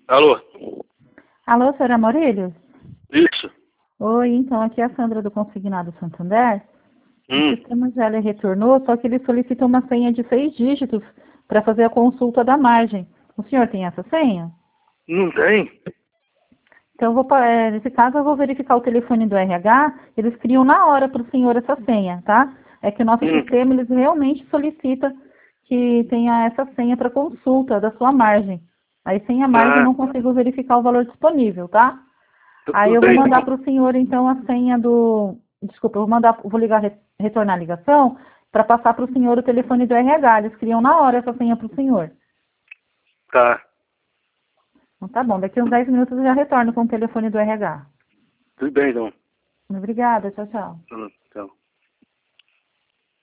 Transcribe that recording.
Alô? Alô, senhora Aurélio? Isso. Oi, então, aqui é a Sandra do Consignado Santander. O sistema já lhe retornou, só que ele solicita uma senha de 6 dígitos para fazer a consulta da margem. O senhor tem essa senha? Não tem? Então, nesse caso, eu vou verificar o telefone do RH. Eles criam na hora para o senhor essa senha, tá? É que o nosso sistema, eles realmente solicita que tenha essa senha para consulta da sua margem. Aí, sem a margem, eu não consigo verificar o valor disponível, tá? Aí eu vou mandar para o senhor, então, a senha do... Desculpa, vou ligar, retornar a ligação para passar para o senhor o telefone do RH. Eles criam na hora essa senha para o senhor. Tá. Então tá bom, daqui uns 10 minutos eu já retorno com o telefone do RH. Tudo bem, então. Obrigada, tchau, tchau. Tchau.